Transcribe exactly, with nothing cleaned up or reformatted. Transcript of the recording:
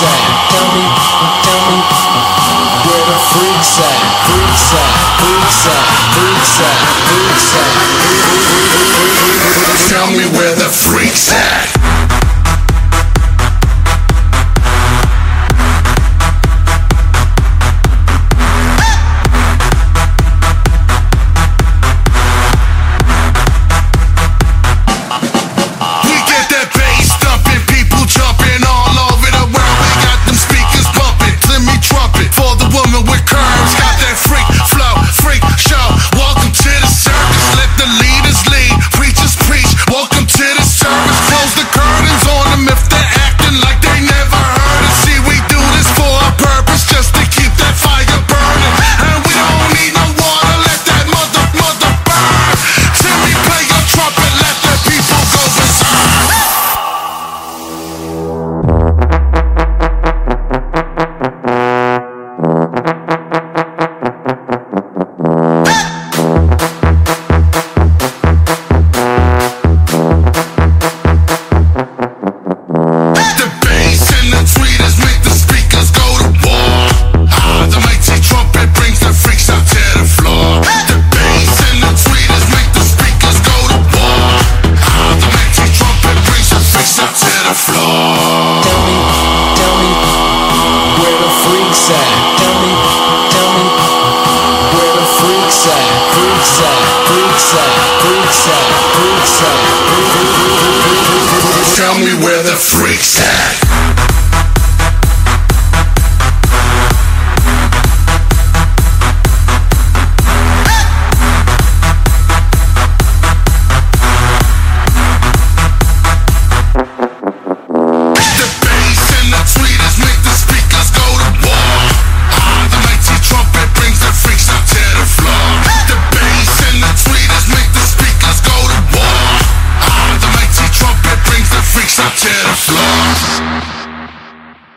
at? Tell me, tell me where the freaks at? Freaks at, freaks at, freaks at, freaks at. Tell me where the freaks at? Tell me where the freaks at.